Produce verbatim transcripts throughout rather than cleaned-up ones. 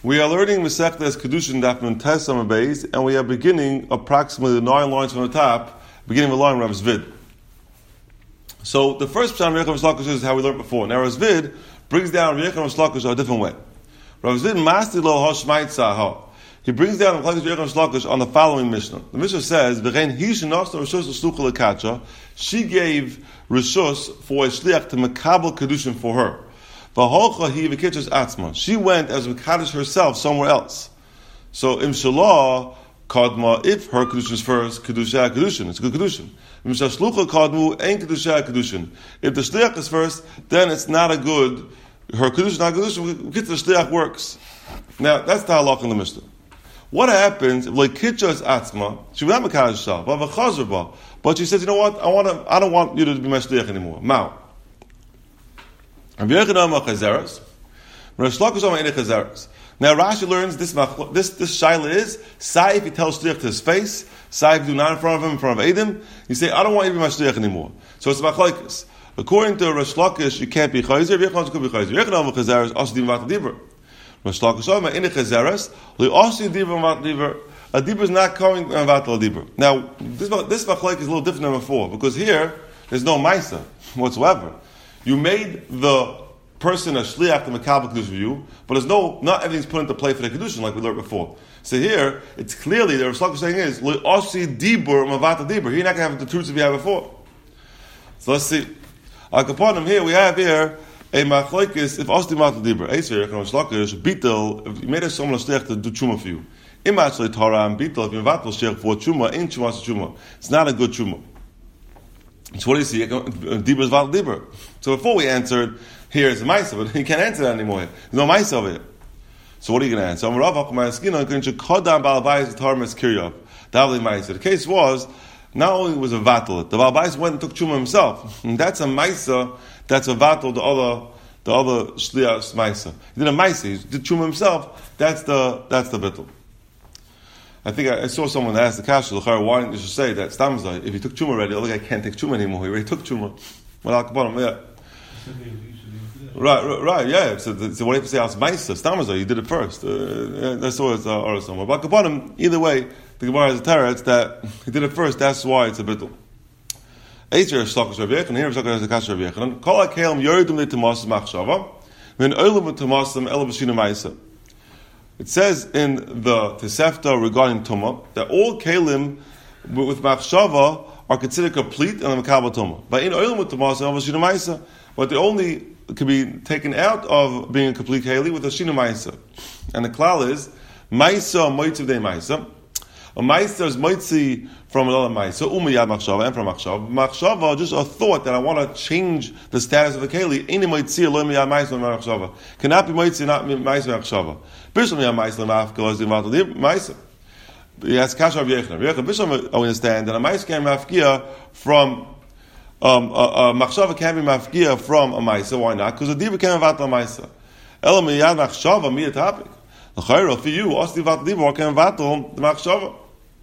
We are learning Masechtas Kedushin Daf Nun Tes Amud Beis, and we are beginning approximately nine lines from the top, beginning with the line Rav Zvid. So the first pshat of Rav Lakish is how we learned before. Now Rav Zvid brings down Rav Lakish a different way. Rav Zvid Masti Lo Hashmaitza Ha. He brings down Rav Lakish on the following Mishnah. The Mishnah says, "V'chein hi shenosna rishus l'shlucha lekacha." She gave rishus for a shliach to makabel kedushin for her. She went as Mekadosh herself somewhere else. So im shalah kadma, if her kedushin is first, kedusha kedushin, it's a good kedushin. Im shashlucha kadmu ain't kedusha kedushin. If the shliach is first, then it's not a good. Her kedushin not kedushin. Get the shliach works. Now that's the halach in the Mishnah. What happens if like kitchas atzma? She was not Mekadosh herself, but v'chazerba. But she says, you know what? I want to. I don't want you to be my shliach anymore. Mao. Now Rashi learns this this this shaila is sai if he tells shliach to his face, sai if you do not in front of him, in front of Edom, you say I don't want you to be my shliach anymore. So it's machlokes. According to Rash Lakish, you can't be chayzer. Yechon could be chayzer. Yechon of chazeres also div mat diver. Rash Lakish oh my in chazeres li also div mat diver. A diver is not coming vat al diver. Now this this machlokes is a little different than before because here there's no ma'isa whatsoever. You made the person a shliach to makabel kedushin for you, but there's no, not everything's put into play for the kedushin like we learned before. So here, it's clearly, the Rav Lakish saying is, le'osi dibur mavata dibur. You're not going to have the truths that we had before. So let's see. Upon him here, we have here, a machlokes, if osi mavata dibur, Eiser, Rav Lakish, bitel, if you made a someone a shliach to do tshuma for you. Imachli Torah and bitel, if you mavatal shliach for tshuma, ain't tshuma tshuma. It's not a good tshuma. So what do you see? Dibur is val dibur. So before we answered, here is a ma'isa, but you can't answer that anymore. Here. There's no ma'isa over here. So what are you going to answer? The case was, not only was a vatal, the Baal Bais went and took Chuma himself. And that's a ma'isa, that's a vatal, the other, the other shliach ma'isa. He did a ma'isa, he did Chuma himself, that's the, that's the bittul. I think I, I saw someone ask the kasha, why didn't you just say that Stamzai, if he took Chuma already, the other guy can't take Chuma anymore, he already took Chuma. Well, I'll come on, yeah. Right, right, right, yeah. So, so what do you have to say? As Maisa, Stamazah, you did it first. Uh, yeah, that's all it's uh, or somewhere. But Kabbanim, either way, the Gemara has a terror. It's that he did it first. That's why it's a bittul. Eicher Shlakish Rav Yechon. Here Shlakish has a kasha Rav Yechon. Kol hakelim yoridum le'temas machshava. When olam temasam el b'shina Maisa. It says in the Tosefta regarding Tumah that all kelim with machshava are considered complete and makabel Tumah. But in olam temasam el b'shina Maisa, but they only can be taken out of being a complete keli with a shina ma'isa. And the klal is ma'isa moitzi de ma'isa. A ma'isa is moitzi from another ma'isa, umayad machshava and from machshava. Machshava, just a thought that I want to change the status of a keli. Any moitzi lo miyad ma'isa machshava cannot be moitzi not ma'isa machshava. Bishlam miyad ma'isa ma'afkel is the ma'isa. Yes, kasha Rav Yechon. Rav Yechon Bishlam I understand that a ma'isa can ma'afkia from. Um, a, a machshava can be mafkia from a ma'isa. Why not? Because a diva can vat a ma'isa. Ela miyad machshava miyad topic. The chayra for you, osti vat diva can vatal the machshava.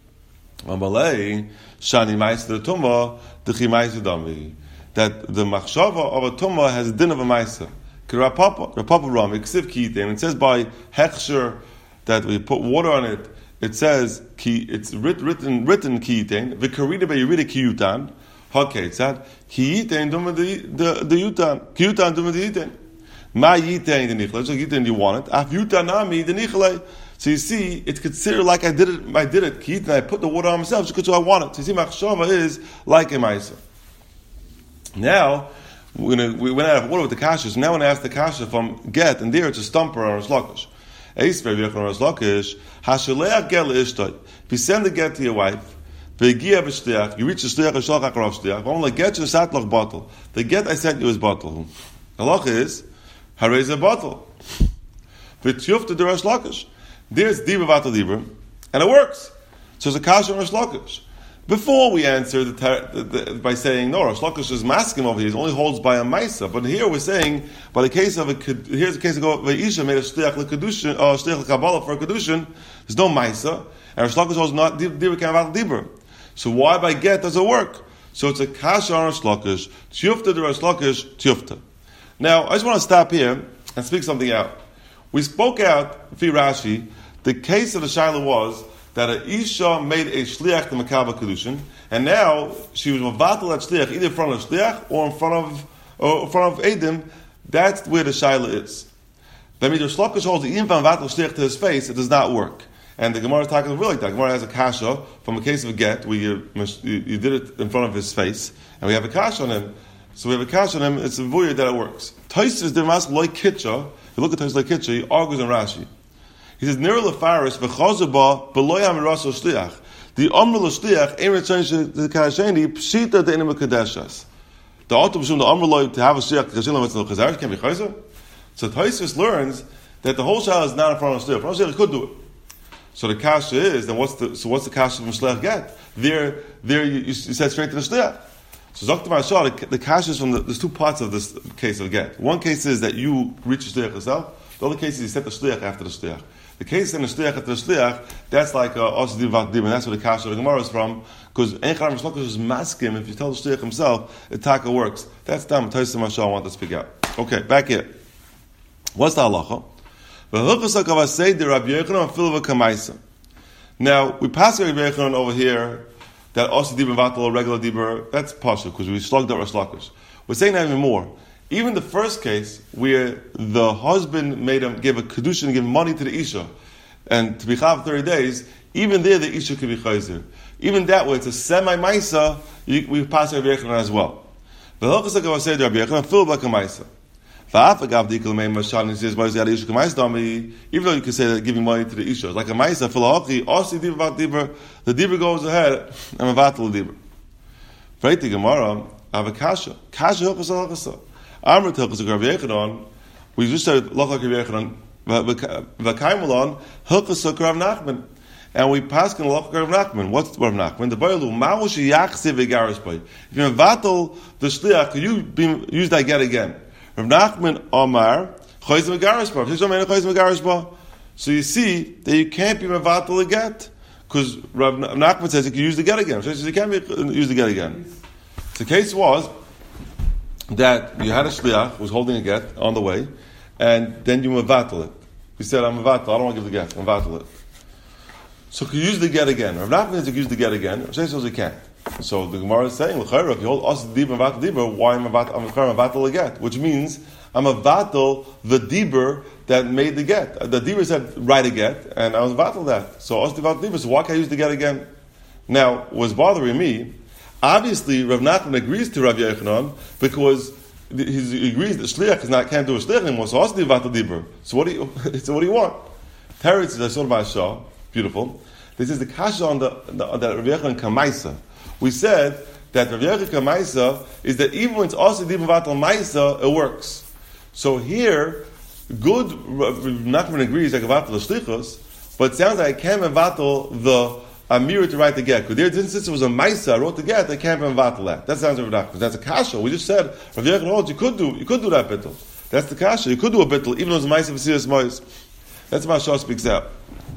Amalei shani ma'isa the tumah dechi ma'isa dami. That the machshava of a tumah has a din of a ma'isa. Rapapa, Rapapa Ram, Ksiv Kitain. It says by hechsher that we put water on it. It says ki. It's writ, written written Kitain. V'karida be'yirida kiyutan. Okay, it's that ki yitain dum the the the yutan ki yutan dum the yitain ma yitain the nichle. So yitain you want it af yutanami the nichle. So you see, it's considered like I did it. I did it ki yitain. I put the water on myself because I want it. So you see, machshava is like a ma'isa. Now we're gonna we went out of water with the kasha. So now when I ask the kasha from get and there it's a stumper or a slakish. Eisver v'yachon or a slakish hashaleach gel ishtay. If you send the get to your wife. You reach the shliach, a shalach akarav shliach. Only get your satlach bottle. The get I sent you is bottle. The halach is harez a bottle. V'tiyufta the Rash Lakish. There's diva vatal diva, and it works. So it's a kasha on Rash Lakish. Before we answer the, the, the, by saying no, Rash Lakish is masking over here. He only holds by a ma'isa. But here we're saying by the case of a here's the case of Vayisha made a shliach lekadushin or shliach lekabbalah for a kedushin. There's no ma'isa, and Rash Lakish holds not diva can vatal diva. So why by get does it work? So it's a kasha on Rash Lakish. Tiyufta the Rash Lakish, tiyufta. Now, I just want to stop here and speak something out. We spoke out, Fi Rashi, the case of the Shaila was that an Isha made a Shliach to Makaba Kedushin, and now she was Mavatal at Shliach, either in front of Shliach or in front of or in front of Edim. That's where the Shaila is. That means the Shlokish holds the even Mavatal Shliach to his face, it does not work. And the Gemara is talking really like that. The Gemara has a kasha from a case of a get, where you, you, you did it in front of his face, and we have a kasha on him. So we have a kasha on him, it's a voyah that it works. Taisus Dimas Loi Kitcha, you look at Taisus Loi Kitcha, he argues in Rashi. He says, Nir Lefaris, V'chazaba, B'loi HaMiraso Shliach. The Amr L'Shliach, Ein Retzon Shekasheni, Pshita De'enim HaKadeshas. The Auto B'shum, the Amr Loi, to have a Shliach, Kashim L'Metzon L'Chazaresh, can't be Chayzer. So Taisus learns that the whole Shal is not in front of Shliach. Front of Shliach could do it. So the kasha is, then what's the, so what's the kasha from Shliach get? There, there you, you said straight to the Shliach. So Zokta Mashal, the, the kasha is from the, there's two parts of this case of get. One case is that you reach the Shliach yourself. The other case is you set the Shliach after the Shliach. The case in the Shliach after the Shliach, that's like Osdi Vat Dim, and that's where the kasha of the Gemara is from, because Einchar Mishlokish is masking, if you tell the Shliach himself, it taka works. That's dumb. Taisus Mashal, I want to speak out. Okay, back here. What's the halacha? Now, we pass Rabbi Yochanan over here that also dibur vatal regular dibur, that's partial because we slugged out our sluggers. We're saying that even more. Even the first case where the husband made him give a kedushin and give money to the isha, and to be chav thirty days, even there the isha could be chayzer. Even that way, it's a semi maisa. We pass Rabbi Yochanan as well. Even though you can say that giving money to the Isha is like a Maisa, the Dibur goes ahead and Mavatal the Dibur. Right to Gemara, I have a Kasha. Kasha Hilchas Hilchasa. Amr Hilchas Rabbi Yochanan, we just said Lochak Rabbi Yochanan, V'kaimelon, Hilchas Rav Nachman. And we pass on Lochak Rav Nachman. What's Rav Nachman? The Boilu, Ma'ush Yachse V'garis Boy. If you Mavatal the Shliach, could you use that get again? Rav Nachman Omar Chayz Megaris Bar. So you see that you can't be mevatel a get because Rav Nachman says you can use the get again. So he says you can't be, use the get again. The case was that you had a shliach who was holding a get on the way, and then you mevatel it. He said, "I'm mevatel. I don't want to give the get. I'm mevatel it." So can you use the get again? Rav Nachman says you can use the get again. Rav says you can't. So the Gemara is saying, if you hold us the dibur and vatal dibur, why am I vatal a get? Which means I'm a vatal the dibur that made the get. The dibur said write a get, and I was vatal that. So us the vatal dibur. So why can't I use the get again? Now, what's bothering me? Obviously, Rav Nachman agrees to Rav Yochanan because he agrees that shliach is not can't do a shliach anymore. So us the vatal dibur. So what do you? So what do you want? Teretz is I saw by Shah. Beautiful. This is the kasha on the, the on that Rav Yochanan Kamaisa. We said that Rav Yochanan Kamaisa is that even when it's also dibur vatal maisa, it works. So here, good Rav Nachman agrees like vatal shlichus, but it sounds like I can't vatal the amir to write the get. Because there, since it was a maisa, I wrote the get, I can't vatal that. That sounds like Rav Nachman. That's a kasha. We just said Rav Yochanan holds you could do you could do that bittul. That's the kasha. You could do a bittul even though it's a maisa for serious mois. That's how Shah speaks out.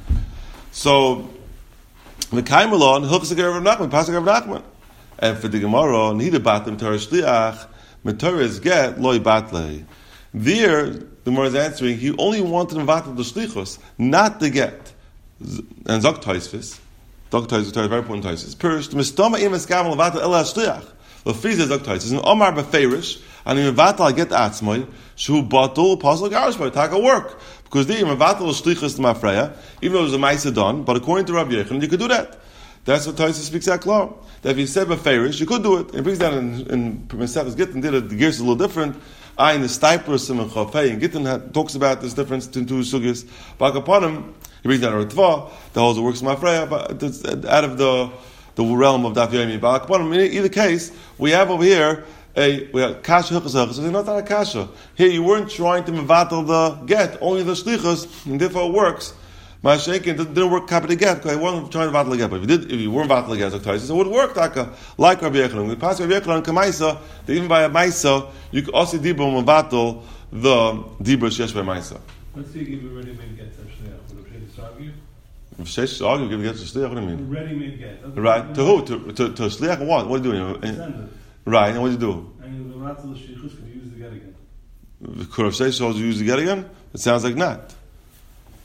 So. The Kaimelon, Hilchas Rav Nachman, Pasuk Rav Nachman. And for the Gemara, Nida Batim Torah Shliach, Metorah is get, Loi Batlei. There, the Gemara is answering, he only wanted to vatal the Shlichus, not the get. And Zok Toisvis, Zok Toisvis, very important Toisvis. Pirish, Mistoma Im Eskavam Levatal Ela Shliach. Lefiz Zok Toisvis, and Omar Beferish, and in Vatal get Atzmoy, Shu Batul, Pasuk Garishboy, Taka work. Because there, Mavatal Shlichus to Mafreya, even though it was a Maisa done, but according to Rabbi Yochanan, you could do that. That's what Taisa speaks out clear. That if you said Beferish, you could do it. It brings that in, in Mesechus Gittin, did it, the gears is a little different. I in the Stipers and Chafei, and Gittin talks about this difference between two sugis. But upon him, he brings down a Ritva, that holds the works of Mafreya, but it's out of the, the realm of Daf Yomi. But upon him, in either case, we have over here, A, we have kasha hilchas hilchas. So not that a kasha. Here you weren't trying to mevatel the get, only the shlichus, and therefore it works. My shaking didn't work kapit the get because I wasn't trying to mevatel the get. But if you did, if you weren't mevatel the get, so it would work. Taka like Rabbi Yochanan. We pass Rabbi Yochanan kamaisa that even by a maisa you could also dibur mevatel the dibur sheyesh by maisa. Let's say you give a ready-made get to shliach. Would Rav argue? If sheyesh argue, give a get to shliach. What do you mean? Ready-made get. Right to who? To to to shliach what? What are you doing? Send it. Right, and what do you do? And the Ratzal Shlichus could use the get again. Could Rav Sheish use the get again? It sounds like not.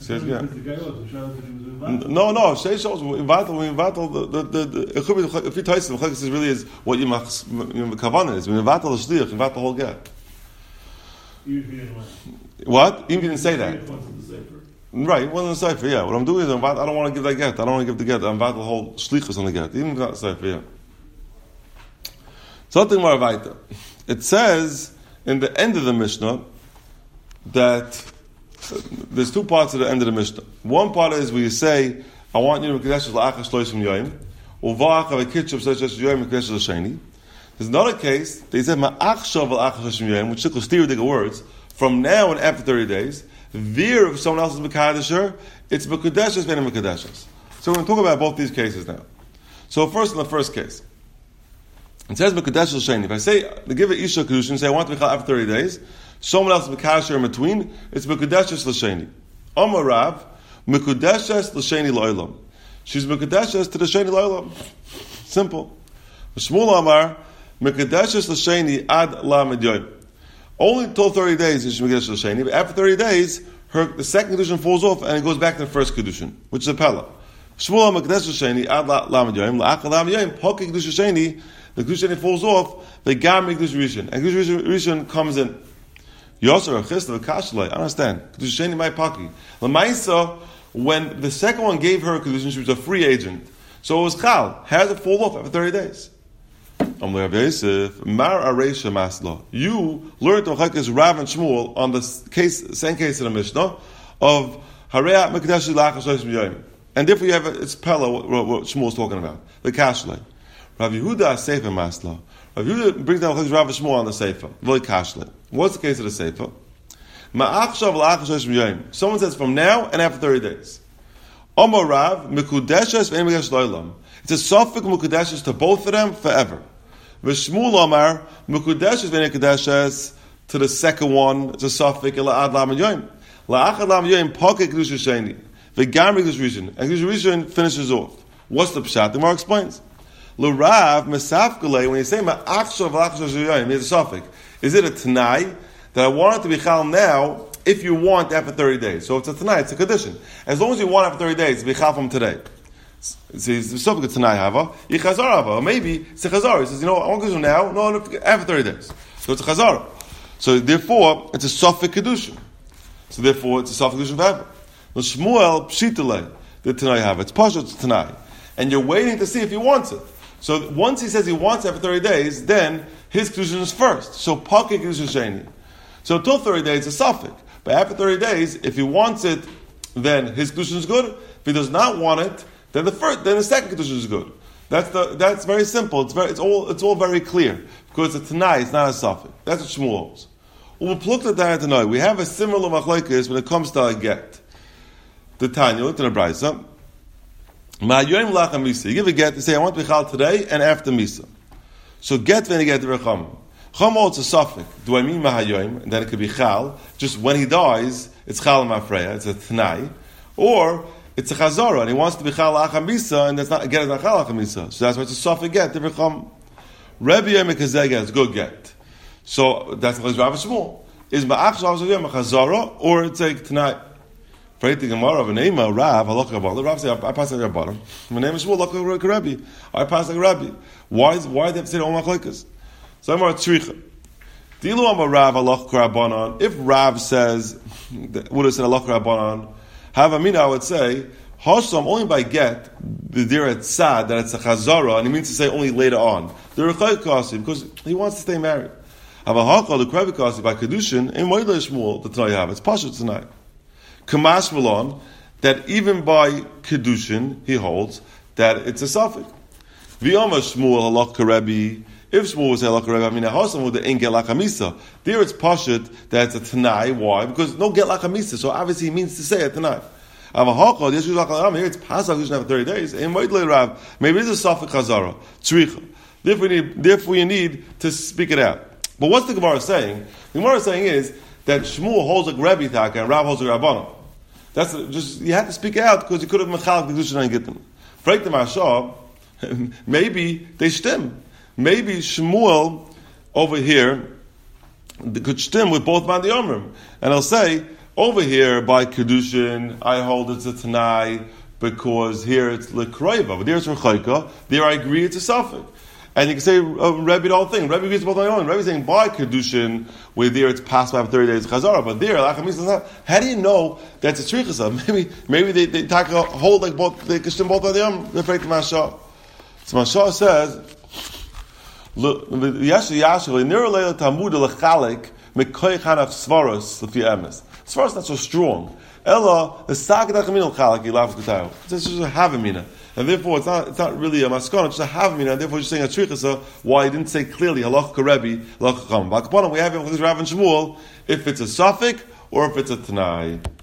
Says, yeah. The guy was shouting that he was invited. No, no. Shei shows we invatel. We invatel. The the the. It could be if you taste the chaykas really is what you mach kavanah is. We invatel the shliach. Invatel the whole get. Usually anyway. What? Even didn't say that. It wasn't the safer. Right, it wasn't a cipher. Yeah. What I'm doing is I'm invat- I don't want to give that get. I don't want to give the get. I'm invatel the whole shlichus on the get. Even if it's not a cipher. Yeah. Something more weiter. It says in the end of the Mishnah that uh, there's two parts of the end of the Mishnah. One part is where you say, I want you to Mekadesh L'achas Shloshim Yoyim, Uva'ach HaVekitchav Shloshim Yoyim Mekadesh L'Sheni. There's another case, they said, Ma'achshav L'achas Shloshim Yoyim, which took steer digger words, from now and after thirty days, Veer, if someone else is Mekadesher, it's Mekadeshes, Ve'en Mekadeshes. So we're going to talk about both these cases now. So first in the first case, it says Mekadesh L'Sheni. If I say, to give an Isha Kedushin, say I want to be after thirty days, someone else is Mekadesher in between, it's Mekadesh L'Sheni. Amar Rav, Mekadesh L'Sheni L'Olam. She's Mekadesh to the Sheni L'Olam. Simple. Shmuel Amar, Mekadesh L'Sheni Ad Lamed Yoyim. Only until thirty days is she Mekadesh L'Sheni, but after thirty days, her, the second Kedushin falls off and it goes back to the first Kedushin, which is a Pella. Shmuel Amar Mekadesh L'Sheni Ad Lamed Yoyim, La'ach Lamed Yoyim, Poki Kedushin L'Sheni, the Kedushin falls off, the Gami Kedushin Rishon. And Kedushin Rishon comes in. Yosser Achista Kashlai. I understand. Kedushin Sheni Mai Paki. L'maisa, when the second one gave her a Kedushin, she was a free agent. So it was Chal. How does it fall off after thirty days? You learned to Chakis Rav and Shmuel on the case, same case in the Mishnah of Hareat Mekadesh L'achas Shloshim Yoyim. And therefore you have a, it's Pella what, what Shmuel's talking about. The Kashlai. Rav Yehuda Sefer Masla. Rav Yehuda brings down Rav and Shmuel on the Sefer. Very Kashlai. What's the case of the Sefer? Ma'achshav L'achas Shloshim Yoyim. Someone says from now and after thirty days. Omar Rav Mekudeshes Ve'en Mekadesh L'Olam. It's a suffix Mekudeshes to both of them forever. V'Shmuel Omar Mekudeshes Ve'en Mekudeshes to the second one. It's a suffix La'ad Lamed Yoyim. La'achad Lamed Yoyim Poke Kedusha Sheni. V'Gamri Kedusha Rishon. And Kedusha Rishon finishes off. What's the pshat? The Gemara explains. L'Rav Mesafgalei, when you say Ma'achshav L'achas Shloshim Yoyim, it's a suffix. Is it a Tanai that I want it to be Chal now if you want after thirty days? So it's a Tanai, it's a condition. As long as you want after thirty days, it's be Chal from today. It's a suffix Tanai Hava, Yichazar Hava. Or maybe it's a Chazar. He says, you know, I want to go now, no, no, after thirty days. So it's a Chazar. So therefore, it's a suffix Kedushin. So therefore, it's a suffix Kedushin forever. The Shmuel Pshitale, the Tanai Hava. It's Pasha, it's Tanai. And you're waiting to see if he wants it. So once he says he wants it after thirty days, then his Kedushin is first. So Pake Kedushin Sheni. So until thirty days, it's a suffix. But after thirty days, if he wants it, then his Kedushin is good. If he does not want it, then the first, then the second Kedushin is good. That's the, that's very simple. It's very, it's all, it's all very clear. Because it's a Tanai, it's not a suffix. That's what Shmuel holds. We have a similar machlokes when it comes to a get. The Tanya, look to the Brisa. Ma'ayoyim lach misa. You give a get to say, I want to be chal today and after misa. So get when you get the recham. Cham holds a suffix. Do I mean ma'ayoyim? And then it could be chal. Just when he dies, it's chal ma'afreya. It's a Tanai. Or it's a chazara, and he wants to be chal achamisa, and that's not get is not chal achamisa. So that's why it's a suffix get. Different chum. Rebbe Yemekazega is good get. So that's what Rav Shmuel is ma'achshav a chazara, or it's like tonight. Pray to Gemara of a name of Rav Halakha Rabbi. Rav say I pass like a bottom. My name is Shmuel like Rabbi. I pass like a Rabbi. Why is why do they have to say all machlokes? So I'm a tzricha. Dilu am a Rav Halakha Rabbanon. If Rav says would have said Halakha Rabbanon. Have Amina, I would say, Hasham only by get, the dir at sad, that it's a chazara, and he means to say only later on. The Rechai Kasi, because he wants to stay married. Have a haka, the Krevi Kasi, by Kedushin, in Moedle Shmuel, the Tanai have. It's Pashat tonight. Kamash Malon, that even by Kedushin, he holds, that it's a suffix. V'yama Shmuel halach Karebi, if Shmuel was halach Karebi, I mean, Hasham would ain't get lakamisa. There it's Pashat, that it's a Tanai. Why? Because no get lakamisa, so obviously he means to say a Tanai. Here it's Pasach, you should have thirty days. Maybe it's a suffix chazara. Tzricha. Therefore, you need, therefore you need to speak it out. But what's the Gemara saying? The Gemara saying is that Shmuel holds a Rebbe Taka and Rav holds a Rabbanon. That's just, you have to speak out because you could have mechal the Kedushin and get them. Freik the Mashah, maybe they stem. Maybe Shmuel over here could stem with both Mandi Omrim. And I'll say, over here by Kedushin, I hold it's a Tanai because here it's Lekroiva, but there it's Rechaika. There I agree it's a suffix. And you can say, uh, Rebbe, the whole thing. Rebbe agrees both on their own. Rebbe's saying by Kedushin, where there it's passed by thirty days Chazara, but there, how do you know that's a Trichasa? Maybe maybe they, they take a hold like both, they Kishtim both on their own. They're afraid to Mashah. So Mashah says, look, Yashli Yashli, Niraleil Tamud Lechalik, Mekoy Chanaf Svaros, Lefi Emes. Svaros not so strong. Ella, the Sakadach Minal Chalik, Yilav Katayo. It's just a Havamina. And therefore, it's not, it's not really a maskana, it's just a havamina, and therefore, you're saying a trichasa, why he didn't say clearly, halach karebi, halach chacham. But we have him with this Rav and Shmuel, if it's a suffix, or if it's a tanai.